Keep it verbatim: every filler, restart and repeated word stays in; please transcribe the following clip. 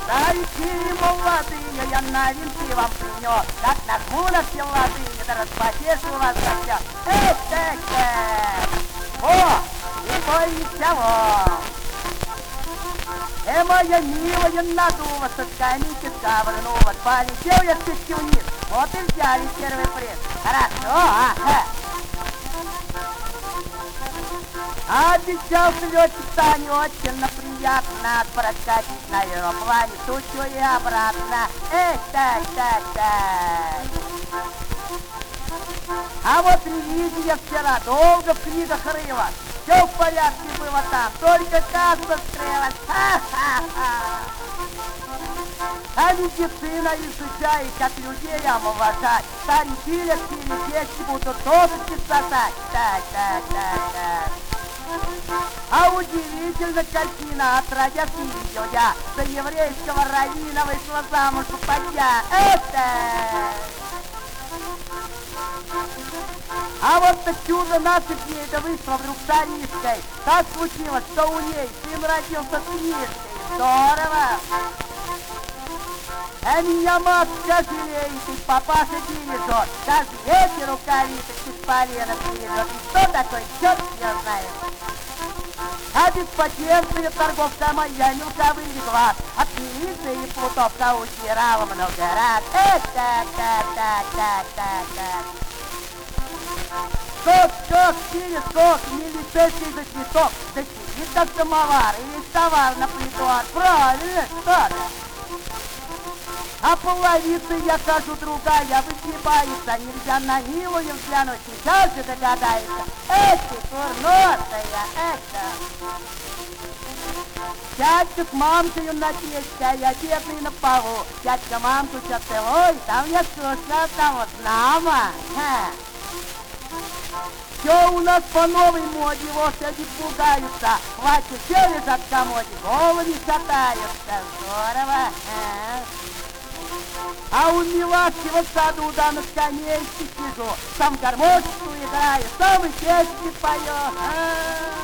Старики молодые, я новинки вам принес. Как нажму на все ладыни, да распотешу вас за все. Эх, так, так. О, и бой ничего. Э, моя милая надува, со скамейки сковырнула. Полетел я спички вниз, вот и взяли первый приз. Хорошо, ага. Обещался летчик-то не очень приятно прокатить на аэроплане тучу и обратно. Эх, так, так, так. А вот ревизия вчера долго в книгах рыла. Все в порядке было там, только касса скрылась. Ха-ха-ха. А медицина изучает, как людей омолажать. Старики легкие вещи будут тоже чесотать. Так, так, так, так. А удивительно картина, отродясь не видел я. За еврейского раввина вышла замуж попадья. Это! А вот то чудо наших дней, да вышло вдруг царисткой. Так случилось, что у ней сын родился с книжкой. Здорово! А меня матушка жалеет, и папаша бережет. Каждый вечер рукавицы из полена бережет. И что такое, черт не знает. А беспотенция торговка моя мелко вылегла. От милиции и плутовка удирала много раз. Эх, так, так, так, так, так, так. Скок, скок, перескок, милицейский за цветок. Да сидит как самовар, и весь товар на плиту. Правильно, что-то. А половицы я хожу другая, выгибается, нельзя на милую взглянуть, сейчас же догадается. Эх ты, курносая, это. Дядька с мамкою на печке, а я бедный на полу. Дядька мамку сейчас целует, а мне скучно, там вот знамо. Все у нас по новой моде, лошади пугаются. Платье все лежат в комоде, головы не шатаются. Здорово, а? А у милашки в саду, да на скамейке сижу. Сам гармошку играю, сам и песни пою. А-а-а.